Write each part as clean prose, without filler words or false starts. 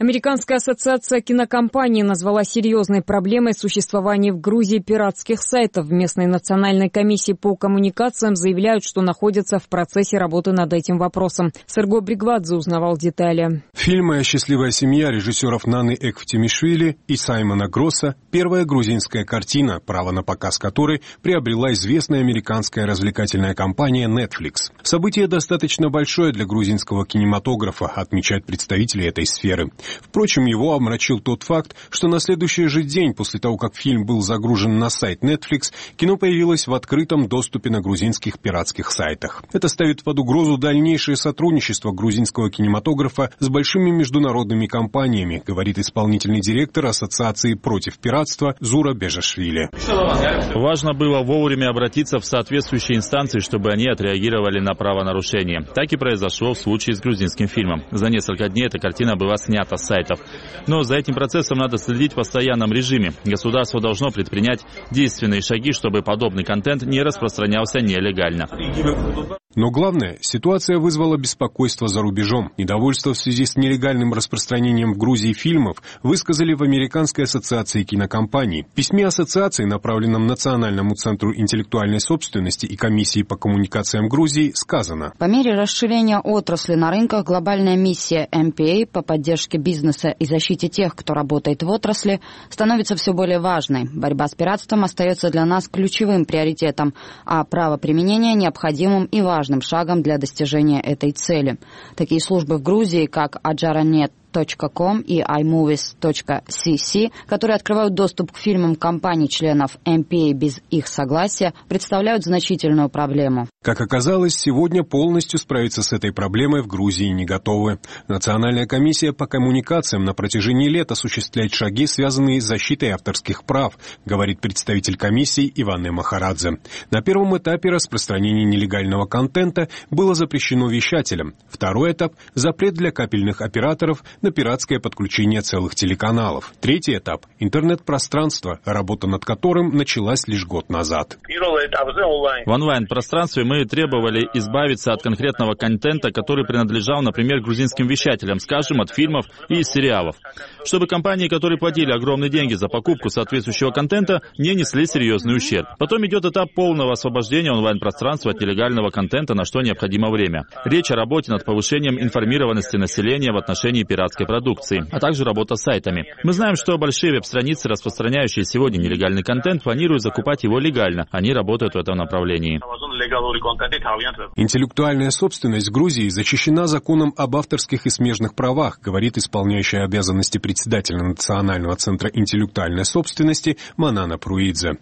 Американская ассоциация кинокомпаний назвала серьезной проблемой существование в Грузии пиратских сайтов. В местной национальной комиссии по коммуникациям заявляют, что находятся в процессе работы над этим вопросом. Серго Бригвадзе узнавал детали. Фильмы «Счастливая семья» режиссеров Наны Эквтимишвили и Саймона Гросса – первая грузинская картина, право на показ которой приобрела известная американская развлекательная компания Netflix. Событие достаточно большое для грузинского кинематографа, отмечают представители этой сферы. Впрочем, его омрачил тот факт, что на следующий же день после того, как фильм был загружен на сайт Netflix, кино появилось в открытом доступе на грузинских пиратских сайтах. Это ставит под угрозу дальнейшее сотрудничество грузинского кинематографа с большими международными компаниями, говорит исполнительный директор Ассоциации против пиратства Зура Бежашвили. Важно было вовремя обратиться в соответствующие инстанции, чтобы они отреагировали на правонарушение. Так и произошло в случае с грузинским фильмом. За несколько дней эта картина была снята с сайтов. Но за этим процессом надо следить в постоянном режиме. Государство должно предпринять действенные шаги, чтобы подобный контент не распространялся нелегально. Но главное, ситуация вызвала беспокойство за рубежом. Недовольство в связи с нелегальным распространением в Грузии фильмов высказали в Американской ассоциации кинокомпаний. В письме ассоциации, направленном Национальному центру интеллектуальной собственности и комиссии по коммуникациям Грузии, сказано: по мере расширения отрасли на рынках, глобальная миссия MPA по поддержке бизнеса и защите тех, кто работает в отрасли, становится все более важной. Борьба с пиратством остается для нас ключевым приоритетом, а правоприменение необходимым и важным шагом для достижения этой цели. Такие службы в Грузии, как Ajaranet.com и iMovies.cc, которые открывают доступ к фильмам компаний-членов MPA без их согласия, представляют значительную проблему. Как оказалось, сегодня полностью справиться с этой проблемой в Грузии не готовы. Национальная комиссия по коммуникациям на протяжении лет осуществляет шаги, связанные с защитой авторских прав, говорит представитель комиссии Иване Махарадзе. На первом этапе распространение нелегального контента было запрещено вещателям. Второй этап – запрет для кабельных операторов на пиратское подключение целых телеканалов. Третий этап – интернет-пространство, работа над которым началась лишь год назад. В онлайн-пространстве мы требовали избавиться от конкретного контента, который принадлежал, например, грузинским вещателям, скажем, от фильмов и сериалов, чтобы компании, которые платили огромные деньги за покупку соответствующего контента, не несли серьезный ущерб. Потом идет этап полного освобождения онлайн-пространства от нелегального контента, на что необходимо время. Речь о работе над повышением информированности населения в отношении пиратской продукции, а также работа с сайтами. Мы знаем, что большие веб-страницы, распространяющие сегодня нелегальный контент, планируют закупать его легально. Они работают в этом направлении. Интеллектуальная собственность Грузии защищена законом об авторских и смежных правах, говорит исполняющая обязанности председателя Национального центра интеллектуальной собственности Манана Пруидзе.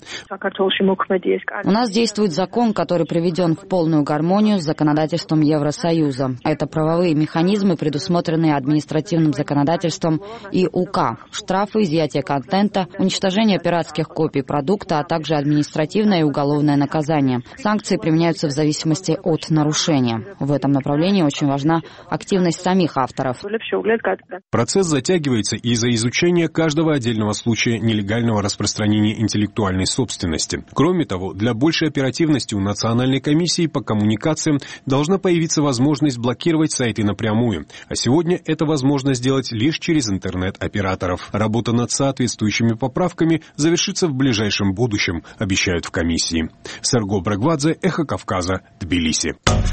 У нас действует закон, который приведен в полную гармонию с законодательством Евросоюза. Это правовые механизмы, предусмотренные административным законодательством и УК. Штрафы, изъятие контента, уничтожение пиратских копий продукта, а также административное и уголовное наказание. Санкции применяются в зависимости от нарушения. В этом направлении очень важна активность самих авторов. Процесс затягивается из-за изучения каждого отдельного случая нелегального распространения интеллектуальной собственности. Кроме того, для большей оперативности у Национальной комиссии по коммуникациям должна появиться возможность блокировать сайты напрямую. А сегодня это возможно сделать лишь через интернет-операторов. Работа над соответствующими поправками завершится в ближайшем будущем, обещают в комиссии. Серго Бригвадзе, Эхо Кавказа, Тбилиси.